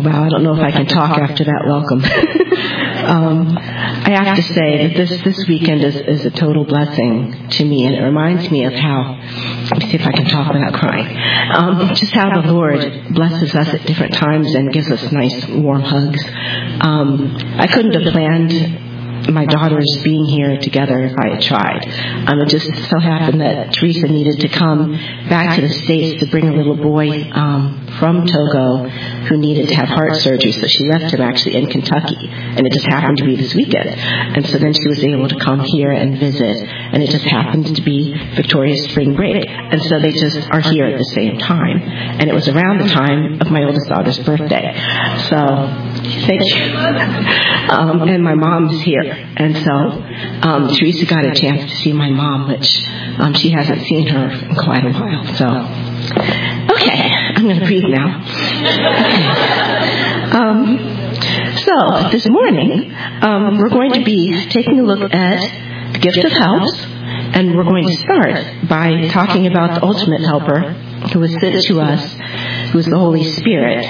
Wow, I don't know if I can talk after that welcome. I have to say that this weekend is a total blessing to me, and it reminds me of how, let me see if I can talk without crying, just how the Lord blesses us at different times and gives us nice warm hugs. I couldn't have planned my daughters being here together if I had tried. It just so happened that Teresa needed to come back to the States to bring a little boy from Togo who needed to have heart surgery, so she left him actually in Kentucky, and it just happened to be this weekend. And so then she was able to come here and visit, and it just happened to be Victoria's spring break. And so they just are here at the same time. And it was around the time of my oldest daughter's birthday. So, thank you. And my mom's here. And so Teresa got a chance to see my mom, which she hasn't seen her in quite a while. So, okay, I'm going to breathe now. Okay. So this morning, we're going to be taking a look at the gift of helps, and we're going to start by talking about the ultimate helper who was sent to us, who is the Holy Spirit.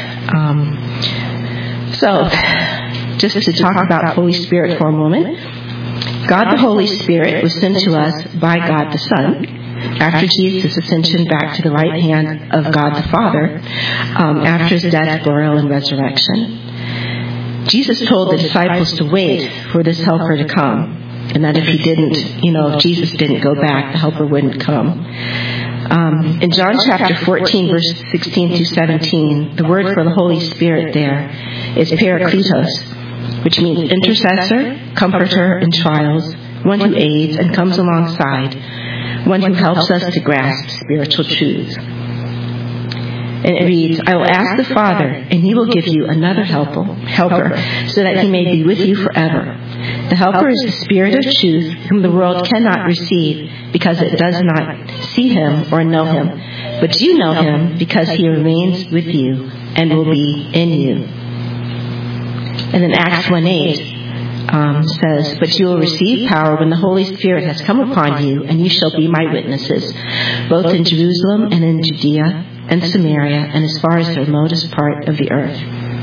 So, just to talk about the Holy Spirit for a moment. God the Holy Spirit was sent to us by God the Son after Jesus' ascension back to the right hand of God the Father after his death, burial, and resurrection. Jesus told the disciples to wait for this helper to come, and that if he didn't, if Jesus didn't go back, the helper wouldn't come. In John chapter 14, verses 16 through 17, the word for the Holy Spirit there is Parakletos, which means intercessor, comforter in trials, one who aids and comes alongside, one who helps us to grasp spiritual truths. And it reads, I will ask the Father, and he will give you another helper, so that he may be with you forever. The helper is the Spirit of truth, whom the world cannot receive, because it does not see him or know him. But you know him, because he remains with you and will be in you. And then Acts 1:8 says, but you will receive power when the Holy Spirit has come upon you, and you shall be my witnesses, both in Jerusalem and in Judea and Samaria, and as far as the remotest part of the earth.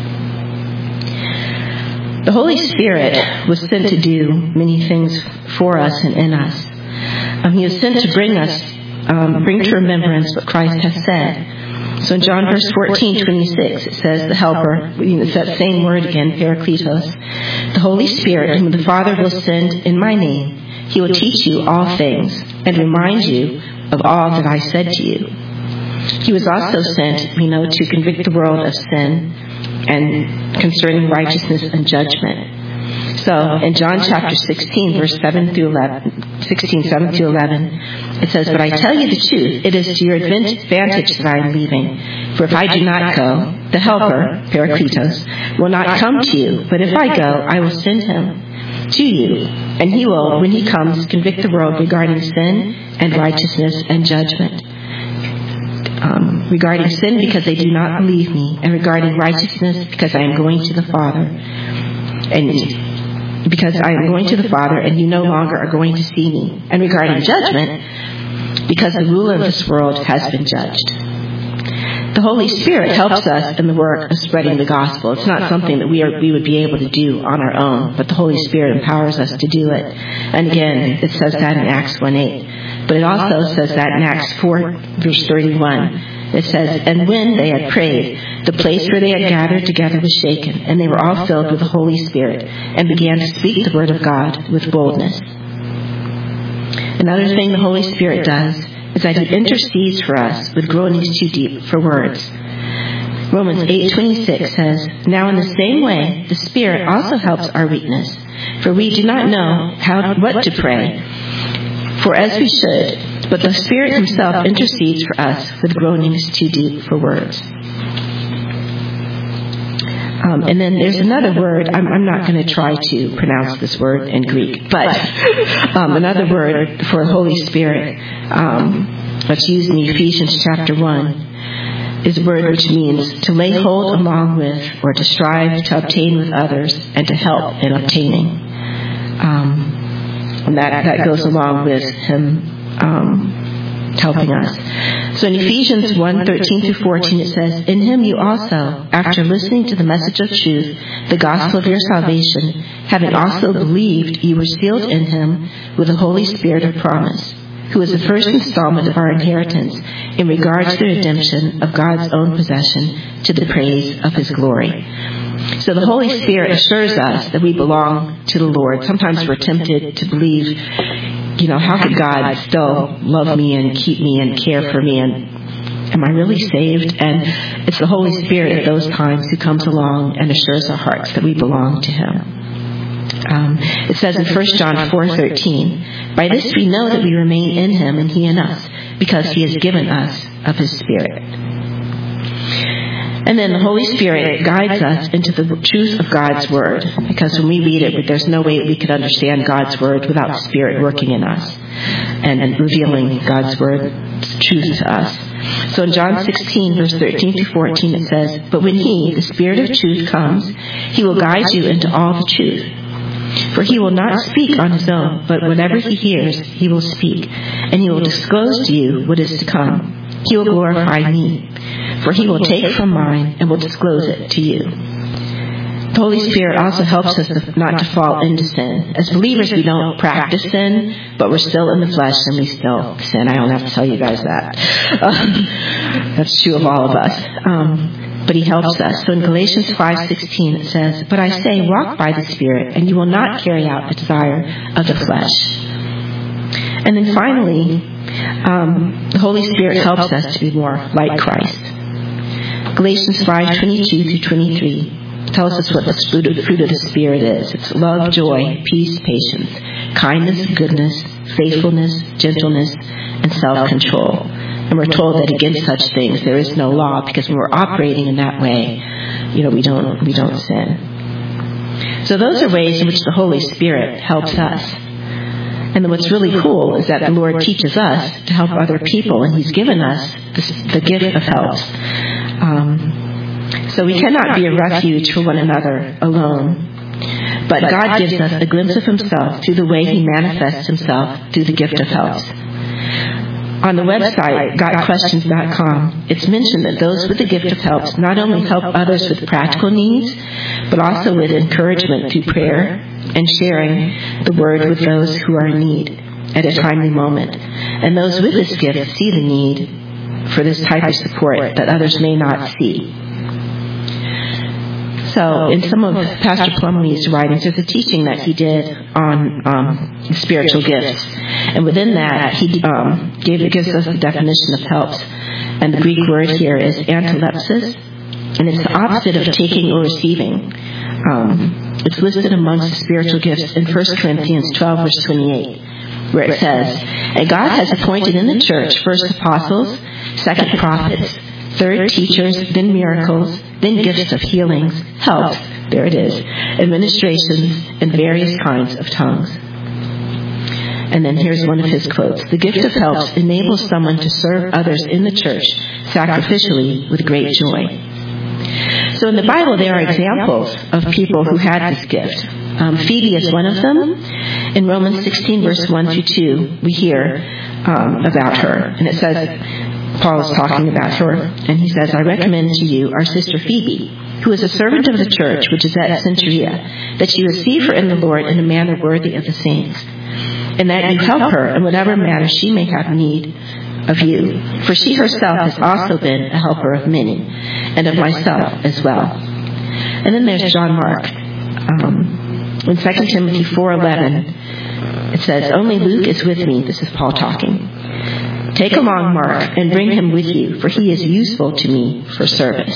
The Holy Spirit was sent to do many things for us and in us. He was sent to bring to remembrance what Christ has said. So in John verse 14:26, it says, the helper, it's that same word again, Parakletos, the Holy Spirit, whom the Father will send in my name, he will teach you all things and remind you of all that I said to you. He was also sent, to convict the world of sin and concerning righteousness and judgment. So in John chapter 16, verse 7 through 11, it says, but I tell you the truth, it is to your advantage that I am leaving. For if I do not go, the helper, Parakletos, will not come to you. But if I go, I will send him to you. And he will, when he comes, convict the world regarding sin and righteousness and judgment. Regarding sin, because they do not believe me, and regarding righteousness, because I am going to the Father, and because I am going to the Father, and you no longer are going to see me, and regarding judgment, because the ruler of this world has been judged. The Holy Spirit helps us in the work of spreading the gospel. It's not something that we would be able to do on our own, but the Holy Spirit empowers us to do it. And again, it says that in Acts 1:8. But it also says that in Acts 4, verse 31. It says, and when they had prayed, the place where they had gathered together was shaken, and they were all filled with the Holy Spirit, and began to speak the word of God with boldness. Another thing the Holy Spirit does is that he intercedes for us with groanings too deep for words. Romans 8:26 says, now in the same way, the Spirit also helps our weakness, for we do not know what to pray for as we should, but the Spirit himself intercedes for us with groanings too deep for words. And then there's another word, I'm not going to try to pronounce this word in Greek, but another word for the Holy Spirit that's used in Ephesians chapter 1 is a word which means to lay hold along with, or to strive to obtain with others, and to help in obtaining. And that goes along with him helping us. So in Ephesians 1:13-14 it says, "In him you also, after listening to the message of truth, the gospel of your salvation, having also believed, you were sealed in him with the Holy Spirit of promise, who is the first installment of our inheritance in regards to the redemption of God's own possession to the praise of his glory." So the Holy Spirit assures us that we belong to the Lord. Sometimes we're tempted to believe, how could God still love me and keep me and care for me? And am I really saved? And it's the Holy Spirit at those times who comes along and assures our hearts that we belong to him. It says in 1 John 4:13, "By this we know that we remain in him and he in us, because he has given us of his Spirit." And then the Holy Spirit guides us into the truth of God's Word, because when we read it, there's no way we could understand God's Word without the Spirit working in us and revealing God's Word truth to us. So in John 16, verse 13-14, it says, "But when he, the Spirit of truth, comes, he will guide you into all the truth. For he will not speak on his own, but whatever he hears, he will speak, and he will disclose to you what is to come. He will glorify me, for he will take from mine and will disclose it to you." The Holy Spirit also helps us not to fall into sin. As believers, we don't practice sin, but we're still in the flesh and we still sin. I don't have to tell you guys that. That's true of all of us. But he helps us. So in Galatians 5:16 it says, "But I say, walk by the Spirit, and you will not carry out the desire of the flesh." And then finally, the Holy Spirit helps us to be more like Christ. Galatians 5:22-23 tells us what the fruit of the Spirit is. It's love, joy, peace, patience, kindness, goodness, faithfulness, gentleness, and self-control. And we're told that against such things there is no law, because when we're operating in that way, we don't sin. So those are ways in which the Holy Spirit helps us. And then what's really cool is that the Lord teaches us to help other people, and he's given us the gift of helps. So we cannot be a refuge for one another alone. But God gives us a glimpse of himself through the way he manifests himself through the gift of helps. On the website, GotQuestions.com, it's mentioned that those with the gift of helps not only help others with practical needs, but also with encouragement through prayer and sharing the word with those who are in need at a timely moment. And those with this gift see the need for this type of support that others may not see. So in some of Pastor Plumlee's writings, there's a teaching that he did on spiritual gifts. And within that, he gives us the definition of helps. And the Greek word here is antilepsis. And it's the opposite of taking or receiving. It's listed amongst the spiritual gifts in 1 Corinthians 12, verse 28, where it says, "And God has appointed in the church first apostles, second prophets, third teachers, then miracles, then gifts of healings, helps," there it is, administrations, and various kinds of tongues. And then here's one of his quotes. "The gift of helps enables someone to serve others in the church sacrificially with great joy." So in the Bible, there are examples of people who had this gift. Phoebe is one of them. In Romans 16, verse 1-2, we hear about her. And it says, Paul is talking about her, and he says, "I recommend to you our sister Phoebe, who is a servant of the church which is at Cenchrea, that you receive her in the Lord in a manner worthy of the saints, and that you help her in whatever manner she may have need of you. For she herself has also been a helper of many, and of myself as well." And then there's John Mark. In 2 Timothy 4:11, it says, "Only Luke is with me." This is Paul talking. "Take along Mark and bring him with you, for he is useful to me for service."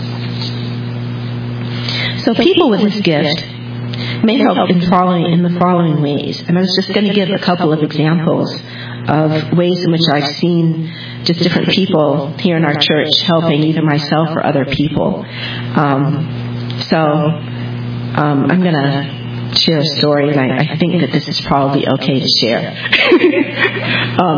So people with this gift may help in the following ways. And I was just going to give a couple of examples of ways in which I've seen just different people here in our church helping either myself or other people. I'm going to share a story, and I think that this is probably okay to share.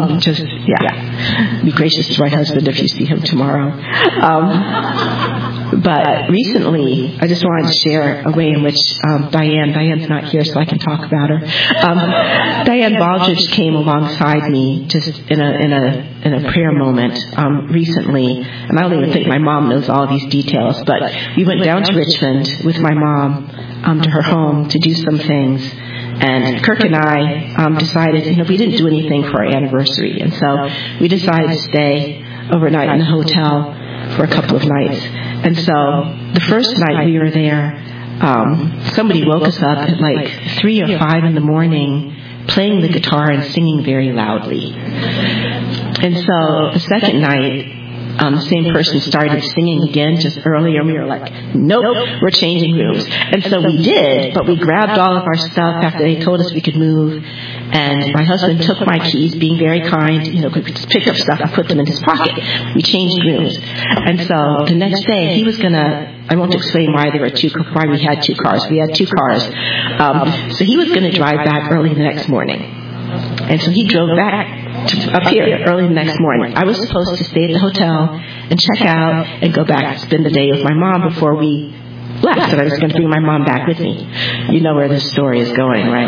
Be gracious to my husband if you see him tomorrow. But recently, I just wanted to share a way in which Diane's not here, so I can talk about her. Diane Baldridge came alongside me just in a prayer moment recently, and I don't even think my mom knows all these details. But we went down to Richmond with my mom to her home to do some things. And Kirk and I decided, we didn't do anything for our anniversary, and so we decided to stay overnight in the hotel for a couple of nights. And so the first night we were there, somebody woke us up at like 3 or 5 in the morning, playing the guitar and singing very loudly. And so the second night, the same person started singing again just earlier, and we were like, nope, we're changing rooms. And so we did, but we grabbed all of our stuff after they told us we could move, and my husband took my keys, being very kind, we just picked up stuff and put them in his pocket. We changed rooms. And so the next day, he was going to, I won't explain why we had 2 cars. We had 2 cars. So he was going to drive back early the next morning. And so he drove back up here early the next morning. I was supposed to stay at the hotel and check out and go back and spend the day with my mom before we left. And I was going to bring my mom back with me. You know where this story is going, right?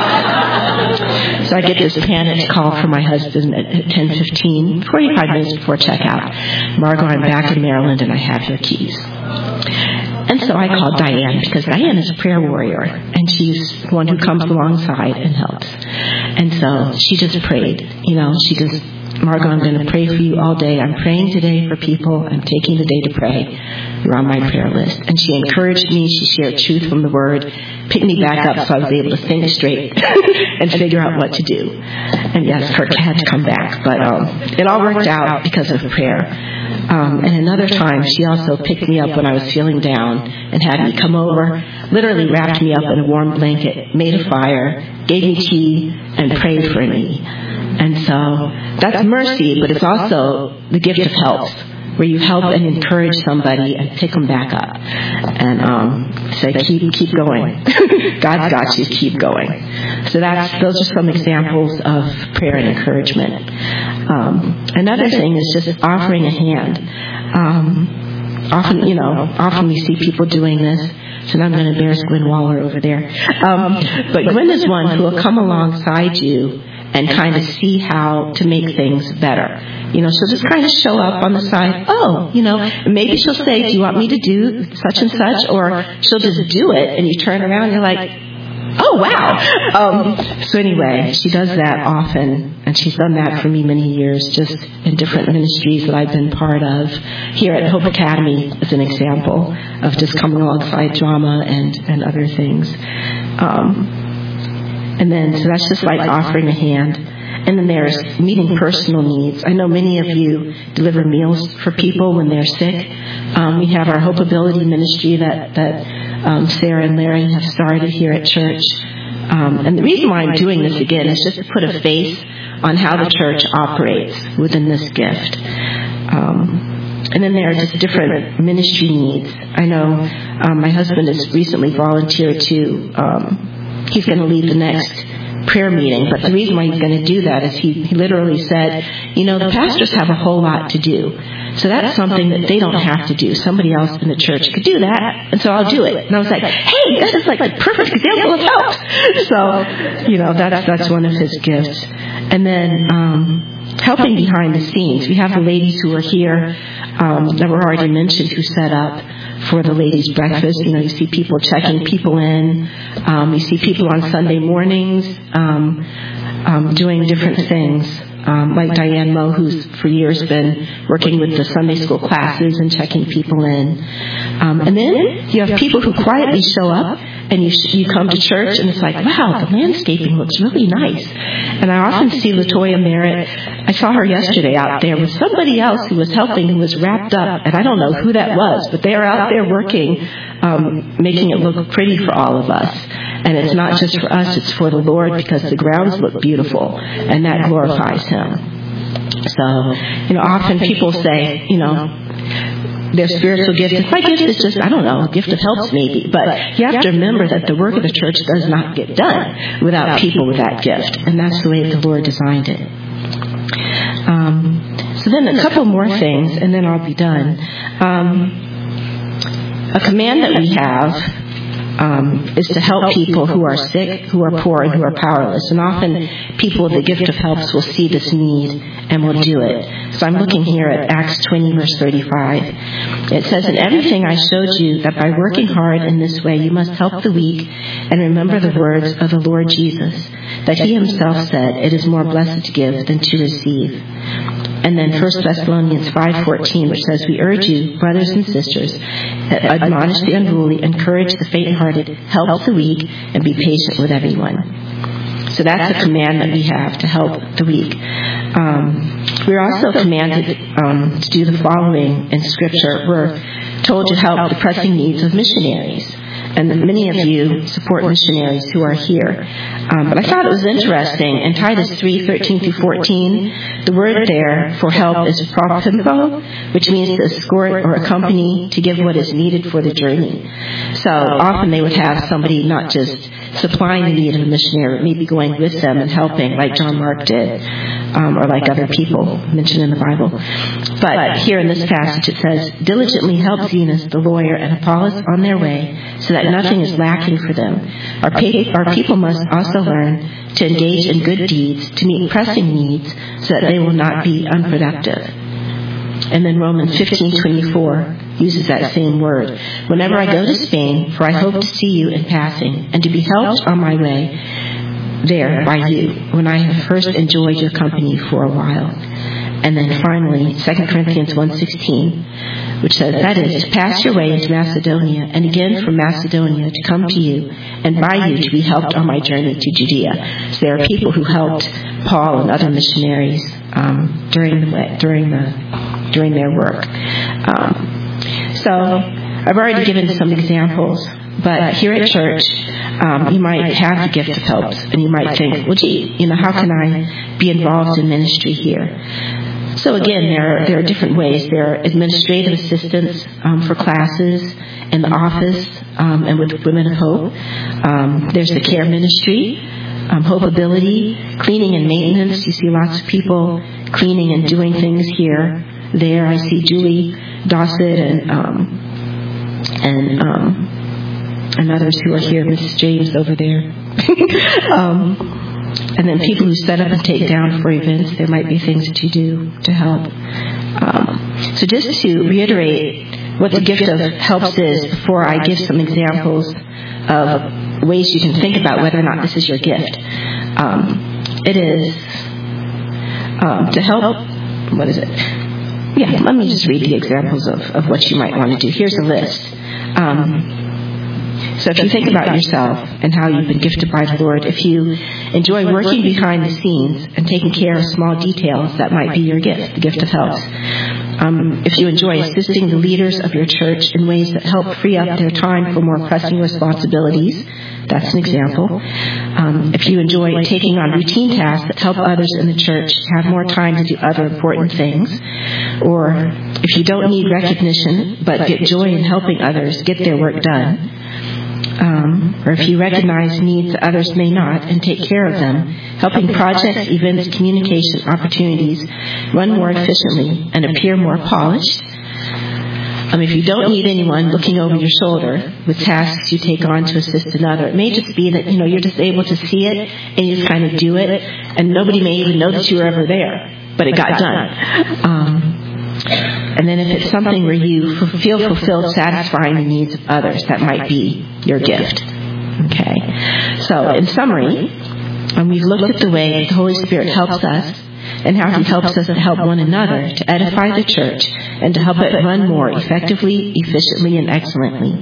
So I get this panicked call from my husband at 10:15, 45 minutes before checkout. Margot, I'm back in Maryland and I have your keys. And so I called Diane, because Diane is a prayer warrior, and she's one who comes alongside and helps. And so she just prayed. Margot, I'm going to pray for you all day. I'm praying today for people. I'm taking the day to pray. You're on my prayer list. And she encouraged me. She shared truth from the Word, picked me back up so I was able to think straight and figure out what to do. And yes, Kirk had to come back. But it all worked out because of prayer. And another time, she also picked me up when I was feeling down and had me come over, literally wrapped me up in a warm blanket, made a fire, gave me tea, and prayed for me. And so that's mercy, but it's also the gift of help, where you help and encourage somebody and pick them back up and say, keep going. God's got you, keep going. So those are some examples of prayer and encouragement. Another thing is just offering a hand. Often we see people doing this. So now I'm going to embarrass Gwen Waller over there. But Gwen is one who will come alongside you and kind of see how to make things better. She'll just kind of show up on the side. Maybe she'll say, do you want me to do such and such? Or she'll just do it, and you turn around and you're like, oh, wow. So anyway, she does that often, and she's done that for me many years, just in different ministries that I've been part of. Here at Hope Academy is an example of just coming alongside drama and other things. So that's just like offering a hand. And then there's meeting personal needs. I know many of you deliver meals for people when they're sick. We have our Hope Ability ministry that Sarah and Larry have started here at church. And the reason why I'm doing this again is just to put a face on how the church operates within this gift. And then there are just different ministry needs. I know my husband has recently volunteered to... he's going to lead the next prayer meeting, but the reason why he's going to do that is he literally said, the pastors have a whole lot to do. So that's something that they don't have to do. Somebody else in the church could do that, and so I'll do it. And I was like, hey, that is like a perfect example of help. So, that's one of his gifts. And then helping behind the scenes. We have the ladies who are here that were already mentioned who set up for the ladies' breakfast. You see people checking people in. You see people on Sunday mornings doing different things. Like Diane Moe, who's for years been working with the Sunday school classes and checking people in. And then you have people who quietly show up, and you come to church, and it's like, wow, the landscaping looks really nice. And I often see Latoya Merritt. I saw her yesterday out there with somebody else who was helping, who was wrapped up, and I don't know who that was, but they are out there working, making it look pretty for all of us. And it's not just for us, it's for the Lord, because the grounds look beautiful, and that glorifies Him. So, often people say, their spiritual gift. My gift is just, a gift of helps maybe. But you have to remember that the work of the church does not get done without people with that gift. And that's the way the Lord designed it. So then a couple more things, and then I'll be done. A command that we have is to help people who are sick, who are poor, and who are powerless. And often people with the gift of helps will see this need and will do it. So I'm looking here at Acts 20, verse 35. It says, "In everything I showed you that by working hard in this way you must help the weak and remember the words of the Lord Jesus, that he himself said, 'It is more blessed to give than to receive.'" And then 1 Thessalonians 5:14, which says, "We urge you, brothers and sisters, admonish the unruly, encourage the faint-hearted, help the weak, and be patient with everyone." So that's a command that we have, to help the weak. We're also commanded to do the following in Scripture. We're told to help the pressing needs of missionaries. And many of you support missionaries who are here. But I thought it was interesting. In Titus 3:13-14, the word there for help is propimpo, which means to escort or accompany, to give what is needed for the journey. So often they would have somebody not just supplying the need of a missionary, but maybe going with them and helping, like John Mark did, or like other people mentioned in the Bible. But here in this passage it says, "Diligently help Zenas the lawyer and Apollos on their way, so that nothing is lacking for them. Our people must also learn to engage in good deeds, to meet pressing needs, so that they will not be unproductive." And then Romans 15:24 uses that same word. "Whenever I go to Spain, for I hope to see you in passing, and to be helped on my way there by you, when I have first enjoyed your company for a while." And then finally, 2 Corinthians 1:16, which says, "That is, to pass your way into Macedonia, and again from Macedonia to come to you, and by you to be helped on my journey to Judea." So there are people who helped Paul and other missionaries during their work. So I've already given some examples, but here at church, you might have the gift of helps, and you might think, well, gee, how can I be involved in ministry here? So again, there are different ways. There are administrative assistants for classes in the office and with Women of Hope. There's the care ministry, Hope Ability, cleaning and maintenance. You see lots of people cleaning and doing things here. There, I see Julie Dossett and others who are here. Mrs. James over there. And then people who set up and take down for events, there might be things that you do to help. So just to reiterate what the gift of helps is, before I give some examples of ways you can think about whether or not this is your gift. It is to help, what is it? Yeah, let me just read the examples of what you might want to do. Here's a list. So if you think about yourself and how you've been gifted by the Lord, if you enjoy working behind the scenes and taking care of small details, that might be your gift, the gift of helps. If you enjoy assisting the leaders of your church in ways that help free up their time for more pressing responsibilities, that's an example. If you enjoy taking on routine tasks that help others in the church have more time to do other important things, or if you don't need recognition but get joy in helping others get their work done, or if you recognize needs others may not and take care of them, helping projects, events, communication opportunities run more efficiently and appear more polished. If you don't need anyone looking over your shoulder with tasks you take on to assist another, it may just be that, you're just able to see it and you just kind of do it, and nobody may even know that you were ever there, but it got done. And then if it's something where you feel fulfilled satisfying the needs of others, that might be your gift. Okay. So in summary, we've looked at the way the Holy Spirit helps us and how He helps us to help one another to edify the church and to help it run more effectively, efficiently, and excellently.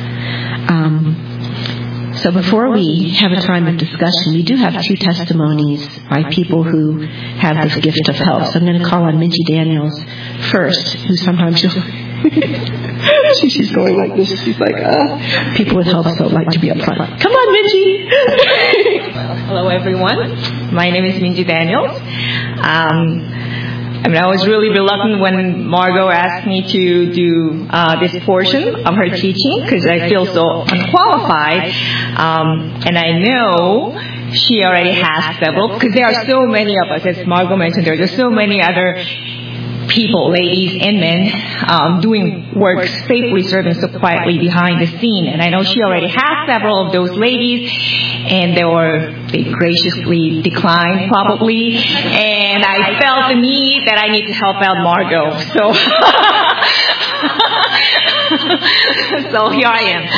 So before we have a time of discussion, we do have 2 testimonies by people who have this gift of help. So I'm going to call on Minji Daniels first, who sometimes she's going like this. She's like, people with help don't like to be up front. Come on, Minji! Hello, everyone. My name is Minji Daniels. I was really reluctant when Margot asked me to do this portion of her teaching because I feel so unqualified. And I know she already has several, because there are so many of us, as Margot mentioned, there are so many other people, ladies and men, doing work, faithfully serving so quietly behind the scene. And I know she already has several of those ladies, and they graciously declined probably. And I felt the need that I need to help out Margot. So here I am.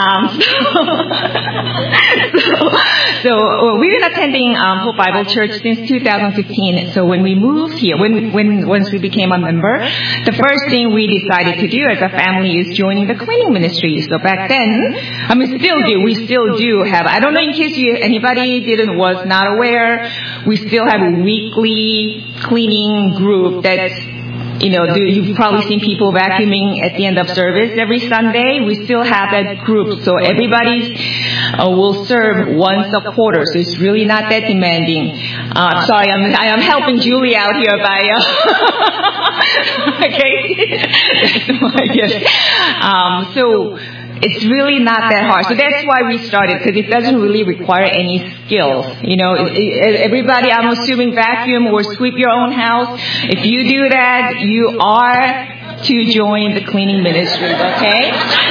So we've been attending Hope Bible Church since 2015. So when we moved here, once we became a member, the first thing we decided to do as a family is joining the cleaning ministry. So back then, we still do have, I don't know in case anybody was not aware, we still have a weekly cleaning group that's, you've probably seen people vacuuming at the end of service every Sunday. We still have that group. So everybody will serve once a quarter. So it's really not that demanding. Sorry, I am helping Julie out here by, okay. So it's really not that hard. So that's why we started, because it doesn't really require any skills. Everybody, I'm assuming, vacuum or sweep your own house. If you do that, you are to join the cleaning ministry, okay?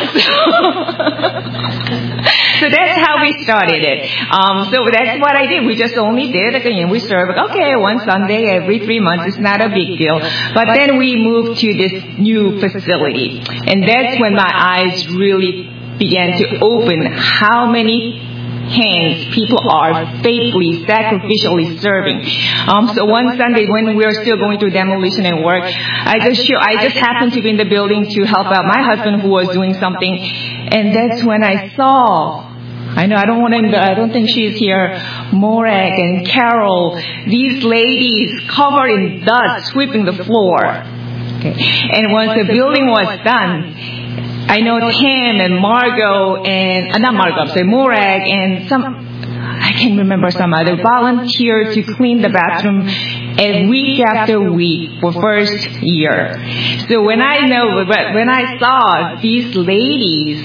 So that's how we started it. So that's what I did. We just only did, we serve, one Sunday every 3 months. It's not a big deal. But then we moved to this new facility. And that's when my eyes really began to open how many hands people are faithfully, sacrificially serving. So one Sunday when we were still going through demolition and work, I just happened to be in the building to help out my husband who was doing something. And that's when I saw, I don't think she's here, Morag and Carol, these ladies covered in dust sweeping the floor. Okay. And once the building was done, I know Tim and Morag and I can't remember some other volunteered to clean the bathroom week after week for first year. So when I saw these ladies,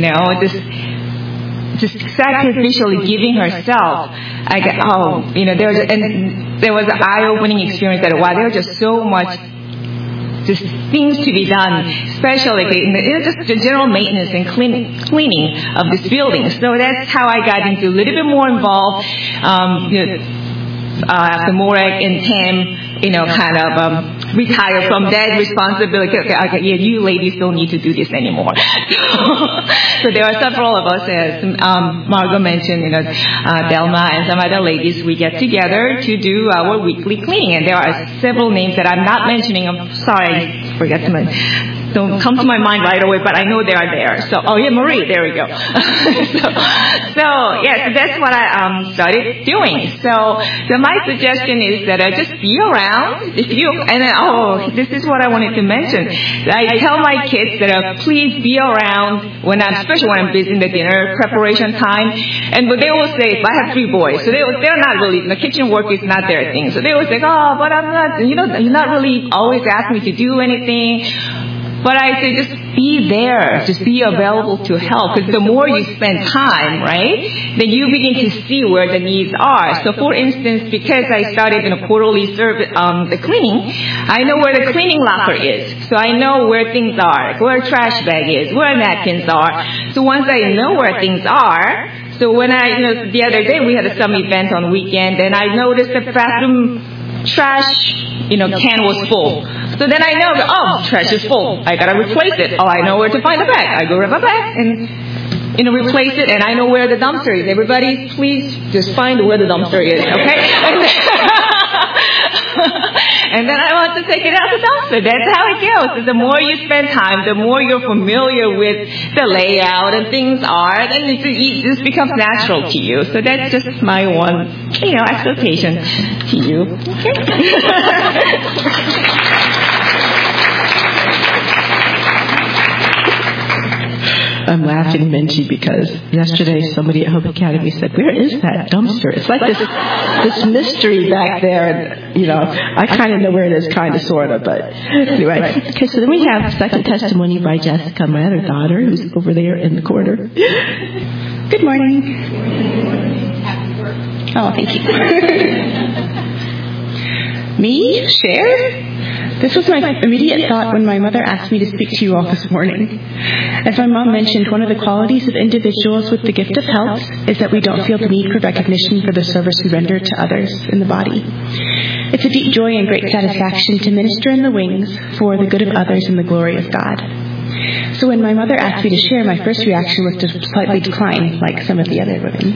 just sacrificially giving herself, I got, there was an eye-opening experience that, wow, there was just so much just things to be done, especially just the general maintenance and cleaning of this building. So that's how I got into a little bit more involved after Morag and Tim, retire from that responsibility. Okay, you ladies don't need to do this anymore. So there are several of us, as Margot mentioned, Delma and some other ladies, we get together to do our weekly cleaning. And there are several names that I'm not mentioning. I'm sorry, I forgot to mention. Don't come to my mind right away, but I know they are there. So, Marie, there we go. so that's what I started doing. So my suggestion is that I just be around. This is what I wanted to mention. I tell my kids that please be around especially when I'm busy in the dinner preparation time. But they will say, I have 3 boys, so they're not really, the kitchen work is not their thing. So they will say, but I'm not, you're not really always asking me to do anything. But I say just be there, just be available to help. Because the more you spend time, right, then you begin to see where the needs are. So for instance, because I started in a quarterly service, the cleaning, I know where the cleaning locker is. So I know where things are, where a trash bag is, where napkins are. So once I know where things are, so when the other day we had some event on the weekend, and I noticed the bathroom trash, can was full. So then I know, trash is full. I gotta replace it. I know where to find the bag. I go grab a bag and, replace it, and I know where the dumpster is. Everybody, please just find where the dumpster is, okay? And then I want to take it out the dumpster. That's how it goes. So the more you spend time, the more you're familiar with the layout and things are, then it just becomes natural to you. So that's just my one, exhortation to you. Okay? I'm laughing, Minji, because yesterday somebody at Hope Academy said, "Where is that dumpster?" It's like this mystery back there. And, I kind of know where it is, kind of, sort of. But anyway. Okay, so then we have second testimony by Jessica, my other daughter, who's over there in the corner. Good morning. Oh, thank you. Me? Share? This was my immediate thought when my mother asked me to speak to you all this morning. As my mom mentioned, one of the qualities of individuals with the gift of helps is that we don't feel the need for recognition for the service we render to others in the body. It's a deep joy and great satisfaction to minister in the wings for the good of others and the glory of God. So when my mother asked me to share, my first reaction was to slightly decline, like some of the other women.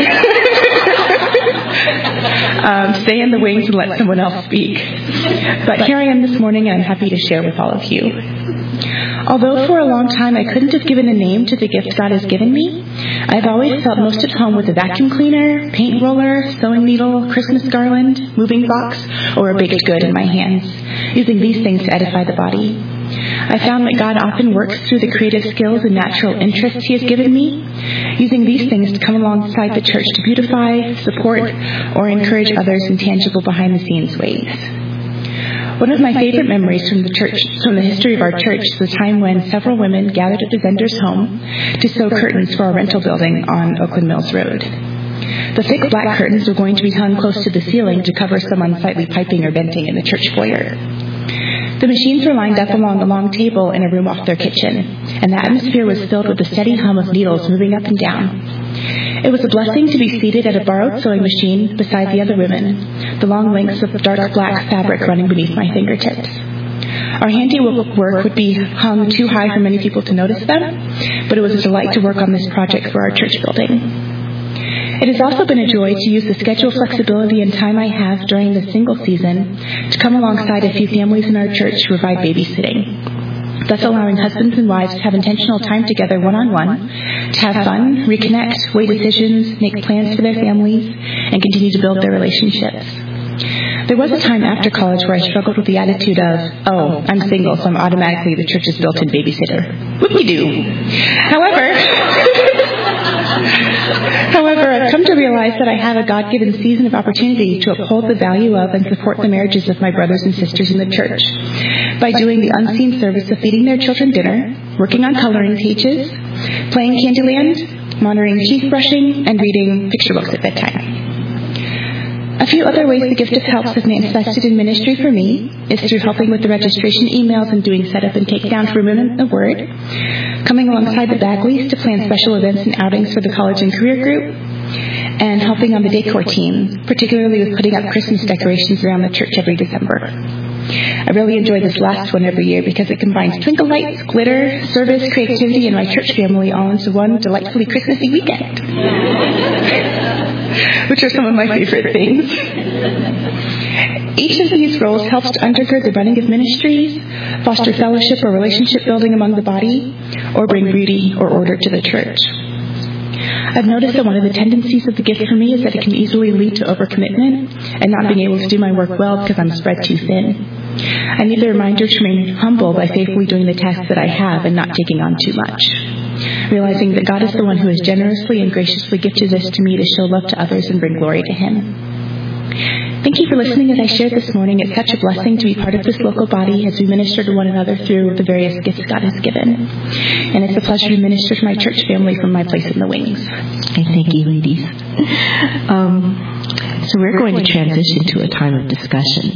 Stay in the wings and let someone else speak. But here I am this morning, and I'm happy to share with all of you. Although for a long time I couldn't have given a name to the gift God has given me, I've always felt most at home with a vacuum cleaner, paint roller, sewing needle, Christmas garland, moving box, or a baked good in my hands, using these things to edify the body. I found that God often works through the creative skills and natural interests He has given me, using these things to come alongside the church to beautify, support, or encourage others in tangible behind-the-scenes ways. One of my favorite memories from the history of our church is the time when several women gathered at the vendor's home to sew curtains for our rental building on Oakland Mills Road. The thick black curtains were going to be hung close to the ceiling to cover some unsightly piping or venting in the church foyer. The machines were lined up along a long table in a room off their kitchen, and the atmosphere was filled with the steady hum of needles moving up and down. It was a blessing to be seated at a borrowed sewing machine beside the other women, the long lengths of dark black fabric running beneath my fingertips. Our handiwork would be hung too high for many people to notice them, but it was a delight to work on this project for our church building. It has also been a joy to use the schedule flexibility and time I have during the single season to come alongside a few families in our church to provide babysitting, thus allowing husbands and wives to have intentional time together one-on-one, to have fun, reconnect, weigh decisions, make plans for their families, and continue to build their relationships. There was a time after college where I struggled with the attitude of, oh, I'm single, so I'm automatically the church's built-in babysitter. Whoop-de-doo. However, I've come to realize that I have a God-given season of opportunity to uphold the value of and support the marriages of my brothers and sisters in the church by doing the unseen service of feeding their children dinner, working on coloring pages, playing Candyland, monitoring teeth brushing, and reading picture books at bedtime. A few other ways the gift of helps has manifested in ministry for me is through helping with the registration emails and doing setup and takedown for Women in the Word, coming alongside the Bagleys to plan special events and outings for the college and career group, and helping on the decor team, particularly with putting up Christmas decorations around the church every December. I really enjoy this last one every year because it combines twinkle lights, glitter, service, creativity, and my church family all into one delightfully Christmassy weekend. Which are some of my favorite things. Each of these roles helps to undergird the running of ministries, foster fellowship or relationship building among the body, or bring beauty or order to the church. I've noticed that one of the tendencies of the gift for me is that it can easily lead to overcommitment and not being able to do my work well because I'm spread too thin. I need the reminder to remain humble by faithfully doing the tasks that I have and not taking on too much. Realizing that God is the one who has generously and graciously gifted this to me to show love to others and bring glory to Him. Thank you for listening as I shared this morning. It's such a blessing to be part of this local body as we minister to one another through the various gifts God has given. And it's a pleasure to minister to my church family from my place in the wings. Okay, thank you, ladies. So we're going to transition to a time of discussion.